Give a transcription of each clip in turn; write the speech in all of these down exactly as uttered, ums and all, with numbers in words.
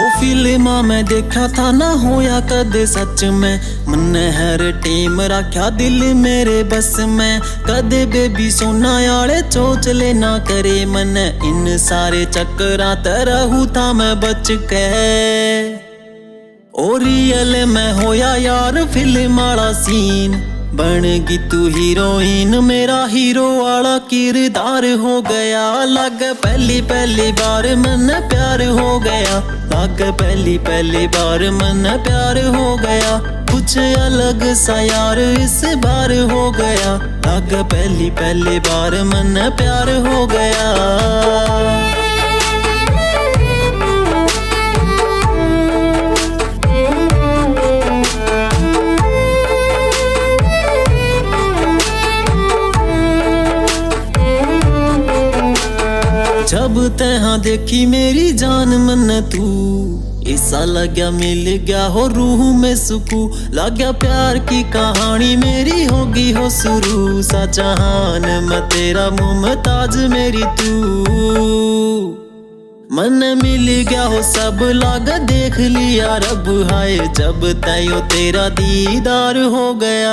फिल्मा मैं देखा था ना होया कदे सच में, मन्ने हर टीम रखा दिल मेरे बस में। कदे बेबी सोना याले चोचले ना करे मन, इन सारे चक्करा तरहू था मैं बच के। ओ रियल में होया यार फिल्म वाला सीन, बन गई तू हीरोइन मेरा हीरो वाला किरदार हो गया। लग पहली पहली बार मन प्यार हो गया, लग पहली पहली बार मन प्यार हो गया। कुछ अलग सा यार इस बार हो गया, लग पहली पहली बार मन प्यार हो गया। जब तहाँ देखी मेरी जान मन तू, ऐसा लगा मिल गया हो रूह में सुकून। लगा प्यार की कहानी मेरी होगी हो शुरू, सा जहान मैं तेरा मुमताज मेरी तू। मन मिल गया हो सब लाग देख लिया रब, हाय जब तयो तेरा दीदार हो गया।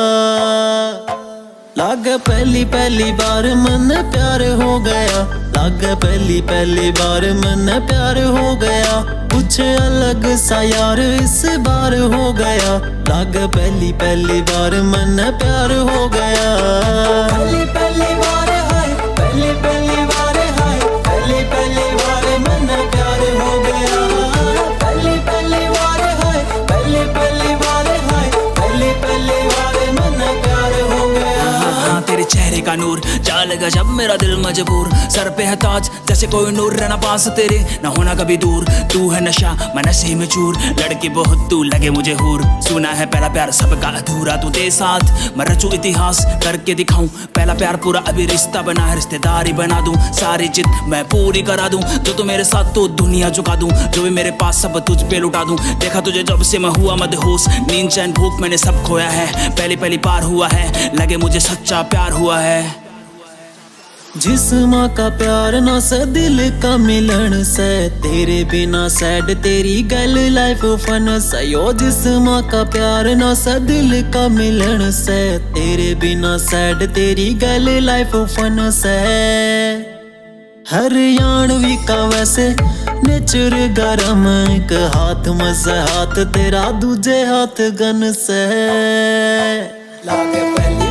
लाग पहली पहली बार मन प्यार हो गया, लाग पहली पहली बार मन प्यार हो गया। कुछ अलग सा यार इस बार हो गया, लाग पहली पहली बार मन प्यार हो गया। पहली पहली बार हाय, पहली पहली बार हाय, पहली पहली बार मन प्यार हो गया। पहली पहली बार हाय, पहली पहली बार हाय, पहली पहली बार मन प्यार हो गया। तेरे चेहरे का नूर जालेगा जब मेरा दिल मजबूर, सर पे है ताज जैसे कोई नूर, रहना पास तेरे ना होना कभी दूर। तू है नशा मैं नशे में चूर, लड़की बहुत तू लगे मुझे हूर। सुना है पहला प्यार सबका अधूरा, तू तेरे साथ मैं रचूं इतिहास करके दिखाऊं। पहला प्यार पूरा अभी रिश्ता बना है, रिश्तेदारी बना दूं। सारी जिद मैं पूरी करा दूं, जो तू मेरे साथ तो दुनिया झुका दूं। जो भी मेरे पास सब तुझ पे लुटा दूं। देखा तुझे जब से मैं हुआ मदहोश, नींद चैन भूख मैंने सब खोया है। पहली पहली पार हुआ है, लगे मुझे सच्चा प्यार हुआ है। जिस्म का प्यार ना से दिल का मिलन से, तेरे बिना सैड तेरी गल लाइफ फन से। यो जिस्म का प्यार ना से दिल का मिलन से, तेरे बिना सैड तेरी गल लाइफ फन से। हरियाणवी का वैसे नेचर गरम, एक हाथ मजे हाथ तेरा दूजे हाथ गन से। लागे पहली